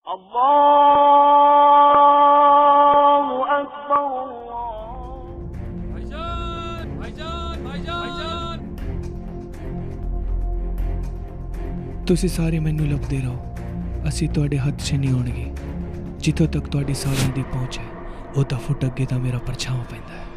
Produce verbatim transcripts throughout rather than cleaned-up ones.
अल्लाहु अकबर। भाईजान, भाईजान, भाईजान, भाईजान। ਤੁਸੀਂ ਸਾਰੇ ਮੈਨੂੰ ਲੱਭਦੇ ਰਹੋ, ਅਸੀਂ ਤੁਹਾਡੇ ਹੱਥ 'ਚ ਨਹੀਂ ਆਉਣਗੇ। ਜਿੱਥੋਂ ਤੱਕ ਤੁਹਾਡੀ ਸਾਰਿਆਂ ਦੀ ਪਹੁੰਚ ਹੈ, ਉਹ ਤਾਂ ਫੁੱਟ ਅੱਗੇ ਤਾਂ ਮੇਰਾ ਪਰਛਾਵਾਂ ਪੈਂਦਾ ਹੈ।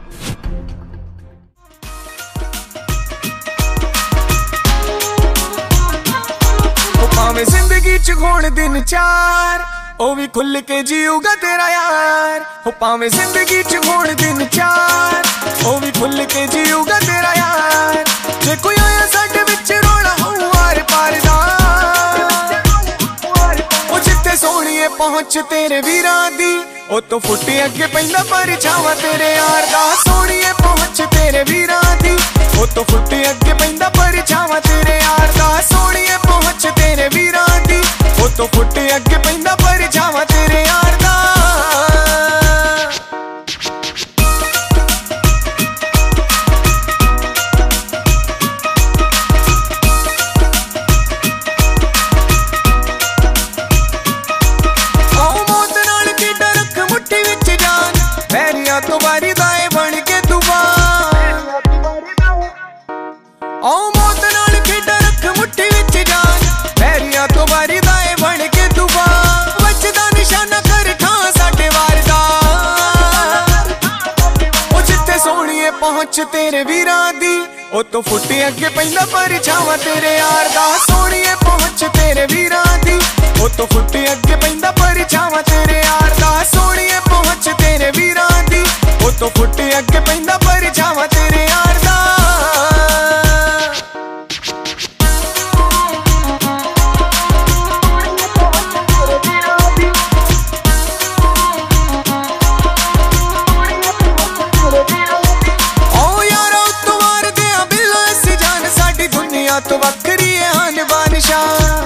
ਭਾਵੇਂ ਜ਼ਿੰਦਗੀ 'ਚ ਹੋਣ ਦਿਨ ਚਾਰ, ਉਹ ਵੀ ਖੁੱਲ ਕੇ ਜੀਊਗਾ ਤੇਰਾ ਯਾਰ। ਹੋ ਭਾਵੇਂ ਜ਼ਿੰਦਗੀ 'ਚ ਹੋਣ ਦਿਨ ਚਾਰ, ਉਹ ਵੀ ਖੁੱਲ ਕੇ ਜੀਊਗਾ ਤੇਰਾ ਯਾਰ। ਜੇ ਕੋਈ ਆਇਆ ਸਾਡੇ ਵਿੱਚ ਰੋਣਾ ਹੋਊ ਆਰ ਪਾਰ ਦਾ, ਉਹ ਜਿੱਥੇ ਸੋਹਣੀਏ ਪਹੁੰਚ ਤੇਰੇ ਵੀਰਾਂ ਦੀ, ਉਹ ਤੋਂ ਫੁੱਟ ਅੱਗੇ ਪੈਂਦਾ ਪਰਛਾਵਾਂ ਤੇਰੇ ਯਾਰ ਦਾ। ਸੋਹਣੀਏ ਪਹੁੰਚ ਤੇਰੇ ਵੀਰਾਂ ਦੀ, ਉਹ ਤੋਂ ਫੁੱਟ ਅੱਗੇ ਪੈਂਦਾ ਪਰਛਾਵਾਂ ਤੇਰੇ ਯਾਰ ਦਾ। ਸੋਹਣੀਏ ਪਹੁੰਚ ਤੇਰੇ ਵੀਰਾਂ ਦੀ, ਉਹ ਤੋਂ ਫੁੱਟ ਅੱਗੇ ਪੈਂਦਾ ਪਰਛਾਵਾਂ ਤੇਰੇ ਯਾਰ ਦਾ। ਆਓ ਮੌਤ ਨਾਲ ਕਿੱਡਾ ਰੱਖ ਮੁੱਠੀ ਵਿੱਚ ਜਾਨ, ਵੈਰੀਆਂ ਤੋਂ ਵਾਰੀ ਦਾਏ ਬਣ ਕੇ ਤੂਫਾਨ। ਆਓ ਮੌਤ ਨਾਲ ਕਿੱਡਾ ਰੱਖ ਮੁੱਠੀ ਵਿੱਚ ਜਾਨ, ਵੈਰੀਆਂ ਤੋਂ ਵਾਰੀ ਦਾਏ ਬਣ ਕੇ ਤੂਫਾਨ। ਵੱਜਦਾ ਨਿਸ਼ਾਨਾ ਕਰ ਠਾਂ ਸਾਡੇ ਵਾਰ ਦਾ, ਉਹ ਜਿੱਥੇ ਸੋਹਣੀਏ ਪਹੁੰਚ ਤੇਰੇ ਵੀਰਾਂ ਦੀ, ਉਹ ਤੋਂ ਫੁੱਟ ਅੱਗੇ ਪੈਂਦਾ ਪਰਛਾਵਾਂ ਤੇਰੇ ਯਾਰ ਦਾ। ਸੋਹਣੀਏ ਪਹੁੰਚ ਤੇਰੇ ਵੀਰਾਂ ਦੀ, ਉਹ ਤੋਂ ਫੁੱਟ ਅੱਗੇ ਪੈਂਦਾ ਪਰਛਾਵਾਂ ਤੇਰੇ ਯਾਰ ਦਾ। ਸੋਹਣੀਏ ਪਹੁੰਚ ਤੇਰੇ ਵੀਰਾਂ ਦੀ, ਉਹ ਤੋਂ ਫੁੱਟ ਅੱਗੇ ਪੈਂਦਾ ਪਰਛਾਵਾਂ ਤੇਰੇ ਯਾਰ ਦਾ। ਤੋਂ ਵੱਖਰੀ ਹੈ ਅਨਬਾਨ ਸ਼ਾਨ।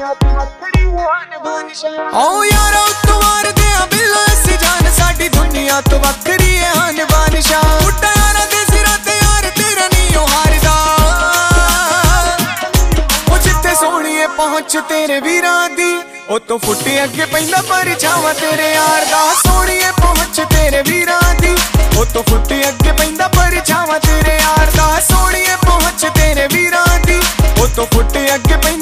ਆਓ ਯਾਰਾ ਉੱਤੋਂ ਮਾਰਦੇ ਆ ਬਿੱਲੋ ਅਸੀਂ ਜਾਨ, ਸਾਡੀ ਦੁਨੀਆ ਤੋਂ ਵੱਖਰੀ ਹੈ ਅਨਬਾਨ ਸ਼ਾਨ। ਉੱਡਾ ਯਾਰਾਂ ਦੇ ਸਿਰਾਂ ਤੇ ਯਾਰ ਤੇਰਾ ਨੀ ਉਹ ਹਾਰਦਾ, ਉਹ ਜਿੱਥੇ ਸੋਹਣੀਏ ਪਹੁੰਚ ਤੇਰੇ ਵੀਰਾਂ ਦੀ, ਉਹ ਤੋਂ ਫੁੱਟ ਅੱਗੇ ਪੈਂਦਾ ਪਰਛਾਵਾਂ ਤੇਰੇ ਯਾਰ ਦਾ। ਸੋਹਣੀਏ ਪਹੁੰਚ ਤੇਰੇ ਵੀਰਾਂ ਦੀ, ਉਹ ਤੋਂ ਫੁੱਟ ਅੱਗੇ ਪੈਂਦਾ ਪਰਛਾਵਾਂ ਤੇਰੇ ਯਾਰ ਦਾ। ਸੋਹਣੀਏ ਪਹੁੰਚ ਤੇਰੇ ਵੀਰਾਂ ਦੀ, ਉਹ ਤੋਂ ਫੁੱਟ ਅੱਗੇ ਪੈਂਦਾ